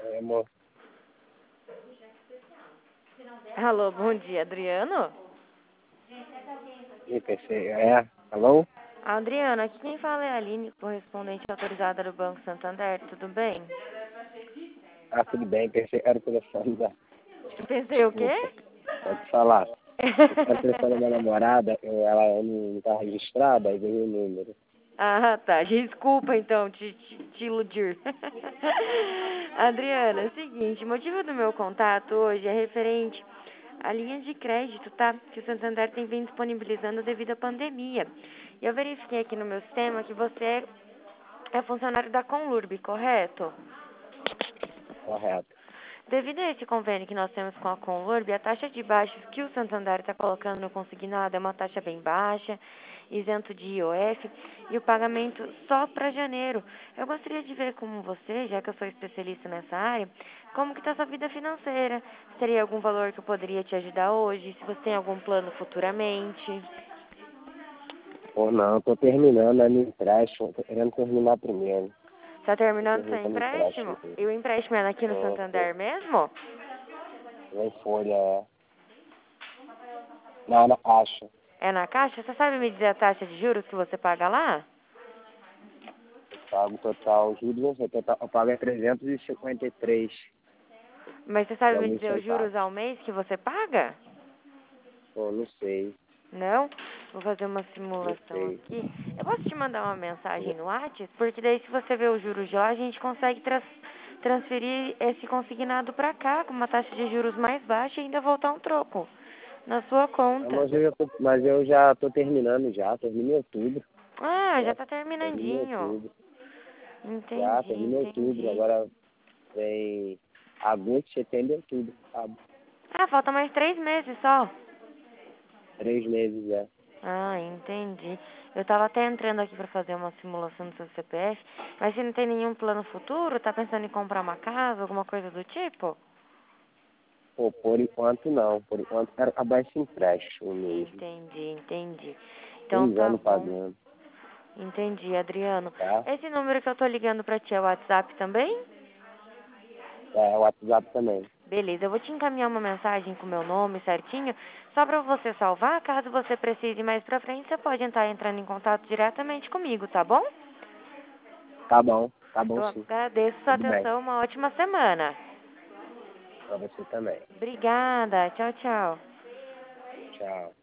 Oi, amor. Alô, bom dia, Adriano? E PC, alô? Adriano, aqui quem fala é a Aline, correspondente autorizada do Banco Santander, tudo bem? Ah, tudo bem, PC, era o telefone da... Pensei o quê? Desculpa, pode falar. Era o telefone da minha namorada, ela não tá registrada, aí veio o número. Ah, tá. Desculpa, então, te iludir. Adriana, é o seguinte, o motivo do meu contato hoje é referente à linha de crédito, tá? Que o Santander tem vindo disponibilizando devido à pandemia. E eu verifiquei aqui no meu sistema que você é funcionário da Conlurb, correto? Correto. Devido a esse convênio que nós temos com a Conlurb, a taxa de baixos que o Santander está colocando no consignado é uma taxa bem baixa, isento de IOF, e o pagamento só para janeiro. Eu gostaria de ver como você, já que eu sou especialista nessa área, como que está sua vida financeira. Seria algum valor que eu poderia te ajudar hoje? Se você tem algum plano futuramente? Ou não, tô terminando a minha empréstimo, tô querendo terminar primeiro. Está Tô terminando seu terminando o empréstimo? empréstimo. E o empréstimo é aqui no Santander mesmo? Vem folha, na caixa. É na Caixa? Você sabe me dizer a taxa de juros que você paga lá? Eu pago total, juros, eu pago é 353 Mas você e sabe me alguns dizer os juros centavos. ao mês que você paga? Pô, não sei, Não? Vou fazer uma não simulação sei. aqui. Eu posso te mandar uma mensagem no WhatsApp? Porque daí se você ver os juros de lá, a gente consegue transferir esse consignado para cá com uma taxa de juros mais baixa e ainda voltar um troco na sua Ah, conta. mas eu já tô terminando já, terminei em outubro. Ah, já Já, tá terminei em terminandinho. outubro. Já, Entendi, terminei em outubro, entendi. agora vem agosto, setembro e outubro, sabe? Ah, falta mais 3 meses só. 3 meses já. Ah, entendi. Eu tava até entrando aqui para fazer uma simulação do seu CPF, mas você não tem nenhum plano futuro? Tá pensando em comprar uma casa, alguma coisa do tipo? Pô, por enquanto não, por enquanto quero acabar esse empréstimo mesmo. Entendi, entendi. Então 6 tá anos bom. pagando, Entendi, Adriano. tá? Esse número que eu tô ligando pra ti é o WhatsApp também? É, o WhatsApp também. Beleza, eu vou te encaminhar uma mensagem com meu nome certinho, só pra você salvar. Caso você precise mais pra frente, você pode estar entrando em contato diretamente comigo, tá bom? Tá bom Eu sim. agradeço sua Tudo bem. atenção, uma ótima semana. Pra você também. Obrigada, tchau, tchau. Tchau.